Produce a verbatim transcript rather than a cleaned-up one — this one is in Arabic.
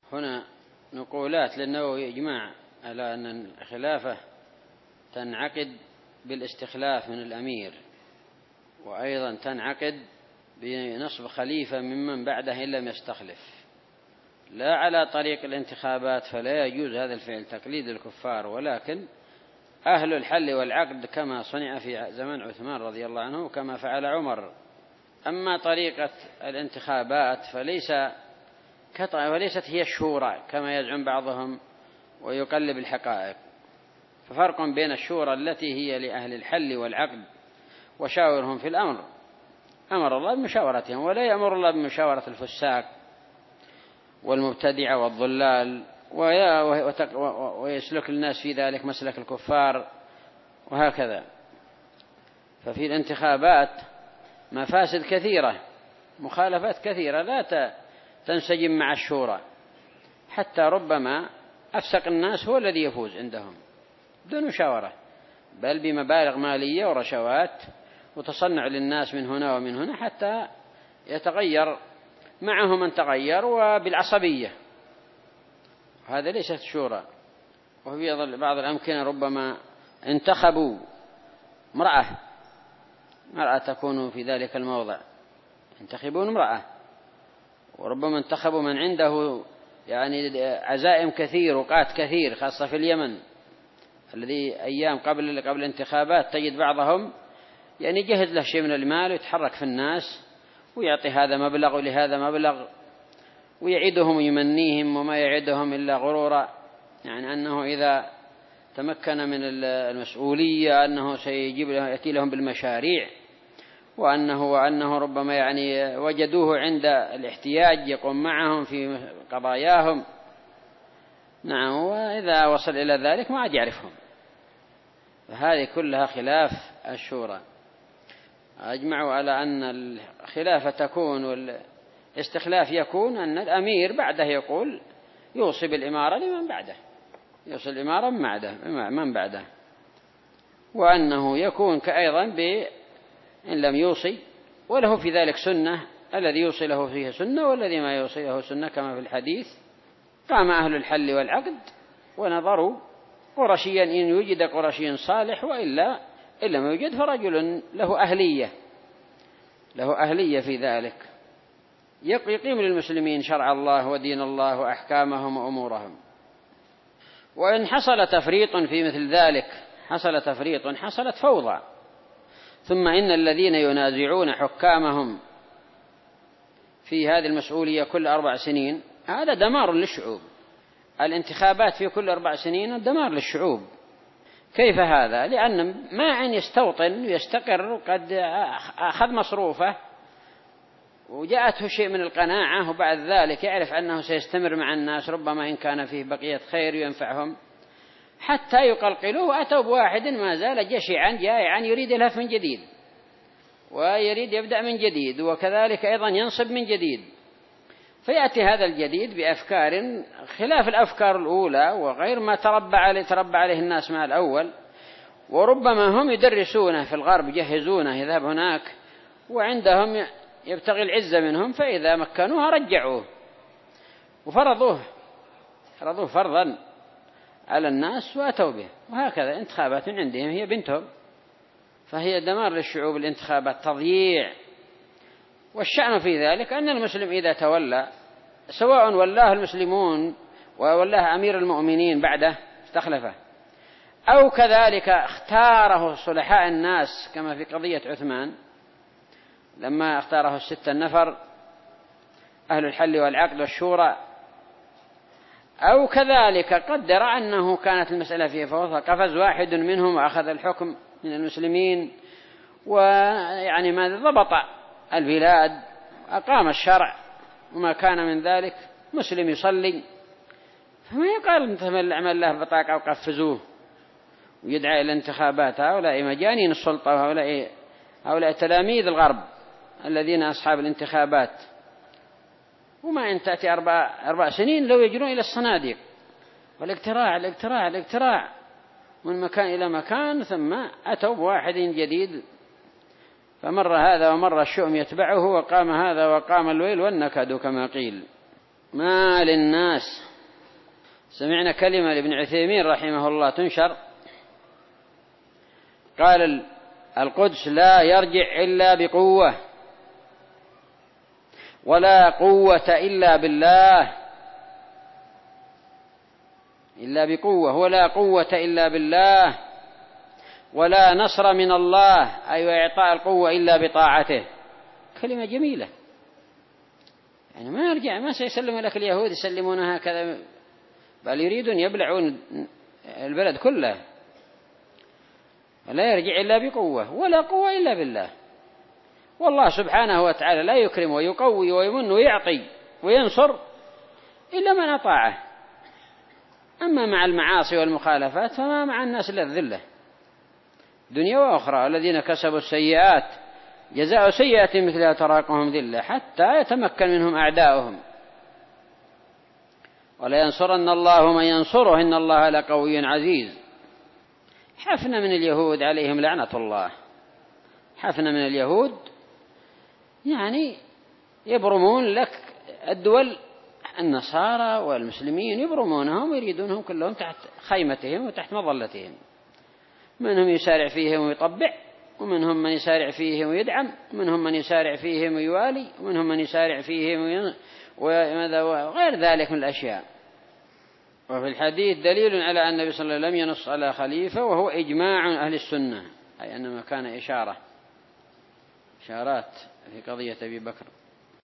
هنا نقولات للنووي إجماع على أن الخلافة تنعقد بالاستخلاف من الأمير، وأيضا تنعقد بنصب خليفة ممن بعده إن لم يستخلف، لا على طريق الانتخابات، فلا يجوز هذا الفعل تقليد الكفار، ولكن أهل الحل والعقد كما صنع في زمن عثمان رضي الله عنه وكما فعل عمر. أما طريقة الانتخابات فليس وليست هي الشورى كما يزعم بعضهم ويقلب الحقائق، ففرق بين الشورى التي هي لأهل الحل والعقد وشاورهم في الأمر، أمر الله بمشاورتهم، ولا يأمر الله بمشاورة الفساق والمبتدعة والضلال ويسلك الناس في ذلك مسلك الكفار وهكذا. ففي الانتخابات مفاسد كثيرة، مخالفات كثيرة لا تنسجم مع الشورى، حتى ربما أفسق الناس هو الذي يفوز عندهم دون مشاورة، بل بمبالغ مالية ورشوات وتصنع للناس من هنا ومن هنا حتى يتغير معه من تغير وبالعصبية. هذا ليست شورى. وفي بعض الأمكنة ربما انتخبوا امرأة مرأة تكون في ذلك الموضع، ينتخبون امرأة، وربما انتخبوا من عنده يعني عزائم كثير وقات كثير، خاصة في اليمن الذي أيام قبل قبل الانتخابات تجد بعضهم يعني يجهز له شيء من المال ويتحرك في الناس ويعطي هذا مبلغ ولهذا مبلغ ويعدهم ويمنيهم وما يعدهم إلا غرورا، يعني أنه إذا تمكن من المسؤولية أنه سيجيب له يأتي لهم بالمشاريع، وأنه وأنه ربما يعني وجدوه عند الاحتياج يقوم معهم في قضاياهم. نعم، وإذا وصل إلى ذلك ما عاد يعرفهم. فهذه كلها خلاف الشورى. أجمعوا على أن الخلافة تكون والاستخلاف يكون أن الأمير بعده يقول يوصي بالإمارة لمن بعده، يوصي الإمارة من بعده من بعده وأنه يكون كأيضا إن لم يوصي وله في ذلك سنة، الذي يوصي له فيه سنة والذي ما يوصي له سنة، كما في الحديث قام أهل الحل والعقد ونظروا قرشيا إن يوجد قرشي صالح، وإلا إن لم يوجد فرجل له أهلية له أهلية في ذلك يقيم للمسلمين شرع الله ودين الله وأحكامهم وأمورهم. وإن حصل تفريط في مثل ذلك حصل تفريط حصلت فوضى. ثم إن الذين ينازعون حكامهم في هذه المسؤولية كل أربع سنين هذا دمار للشعوب. الانتخابات في كل أربع سنين دمار للشعوب. كيف هذا؟ لأن ما أن يستوطن ويستقر قد أخذ مصروفه وجاءته شيء من القناعة، وبعد ذلك يعرف أنه سيستمر مع الناس ربما إن كان فيه بقية خير ينفعهم، حتى يقلقلوه وأتوا بواحد ما زال جشعا جائعا يريد الهف من جديد ويريد يبدأ من جديد، وكذلك أيضا ينصب من جديد، فيأتي هذا الجديد بأفكار خلاف الأفكار الأولى وغير ما تربى عليه تربى عليه الناس مع الأول. وربما هم يدرسونه في الغرب يجهزونه يذهب هناك وعندهم يبتغي العزة منهم، فإذا مكنوها رجعوه وفرضوه فرضوه فرضا على الناس وأتوا به. وهكذا انتخابات عندهم هي بنتهم، فهي دمار للشعوب. الانتخابات تضييع. والشأن في ذلك أن المسلم إذا تولى سواء ولاه المسلمون وولاه أمير المؤمنين بعده استخلفه، أو كذلك اختاره صلحاء الناس كما في قضية عثمان لما اختاره الستة النفر أهل الحل والعقد والشورى، أو كذلك قدر أنه كانت المسألة فيها فوضى قفز واحد منهم وأخذ الحكم من المسلمين ويعني ما ضبط البلاد أقام الشرع وما كان من ذلك مسلم يصلي، فما يقال مثل عمل له بطاقة وقفزوه ويدعى إلى انتخابات. هؤلاء مجانين السلطة، وهؤلاء هؤلاء تلاميذ الغرب الذين أصحاب الانتخابات. وما أن تأتي أربع, أربع سنين لو يجرون إلى الصناديق والاقتراع الاقتراع الاقتراع من مكان إلى مكان، ثم أتوا بواحد جديد فمر هذا ومر الشؤم يتبعه وقام هذا وقام الويل والنكد كما قيل. ما للناس. سمعنا كلمة لابن عثيمين رحمه الله تنشر، قال القدس لا يرجع إلا بقوة، ولا قوة إلا بالله، إلا بقوة، ولا قوة إلا بالله، ولا نصر من الله أي إعطاء القوة إلا بطاعته. كلمة جميلة، يعني ما يرجع، ما سيسلم لك اليهود يسلمونها هكذا، بل يريدون يبلعون البلد كله. لا يرجع إلا بقوة، ولا قوة إلا بالله. والله سبحانه وتعالى لا يكرم ويقوي ويمن ويعطي وينصر إلا من أطاعه. أما مع المعاصي والمخالفات فما مع الناس إلا الذلة دنيا وأخرى. الذين كسبوا السيئات جزاء سيئة مثلها تراقهم ذلة حتى يتمكن منهم أعداؤهم. ولا ينصرن الله من ينصره إن الله لقوي عزيز. حفنا من اليهود عليهم لعنة الله، حفنا من اليهود يعني يبرمون لك الدول، النصارى والمسلمين يبرمونهم ويريدونهم كلهم تحت خيمتهم وتحت مظلتهم. منهم يسارع فيهم ويطبع، ومنهم من يسارع فيهم ويدعم، ومنهم من يسارع فيهم ويوالي، ومنهم من يسارع فيهم وغير ذلك من الأشياء. وفي الحديث دليل على أن النبي صلى الله عليه وسلم لم ينص على خليفة، وهو إجماع أهل السنة، أي أنما كان إشارة إشارات في قضية أبي بكر.